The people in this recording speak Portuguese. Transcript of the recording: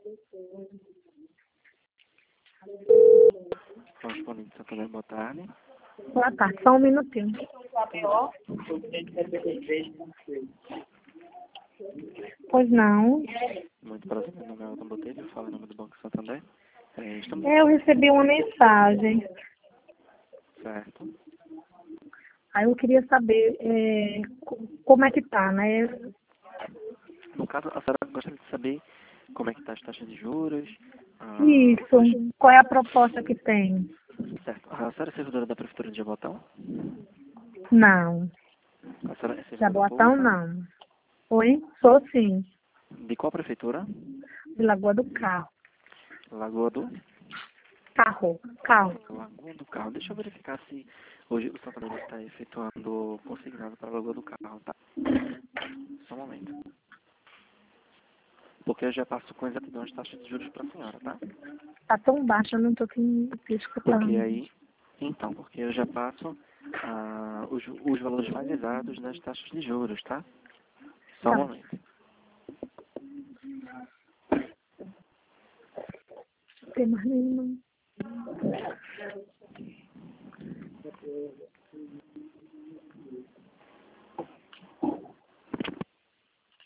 Correspondente Santander, boa tarde. Boa tarde, só um minutinho. Pois não. Muito prazer, meu nome é Elton Botelho, falo em nome do Banco Santander. Estamos Eu recebi uma mensagem. certo. Aí eu queria saber como é que tá, né? No caso, a senhora gostaria de saber como é que está as taxas de juros. Isso. Qual é a proposta que tem? Certo. A senhora é servidora da Prefeitura de Jabotão? Não. A senhora é servidora Jabotão, pública? não. Oi? Sou sim. De qual prefeitura? De Lagoa do Carro. Lagoa do? Carro. Lagoa do Carro. Deixa eu verificar se hoje o Santander está efetuando consignado para a Lagoa do Carro, tá? Só um momento. Porque eu já passo com exatidão as taxas de juros para a senhora, tá? Tá tão baixo, eu não tô te Porque escutando. aí, então, porque eu já passo os valores mais exatos das taxas de juros, tá? Só um Tá. momento. Tem mais nenhuma.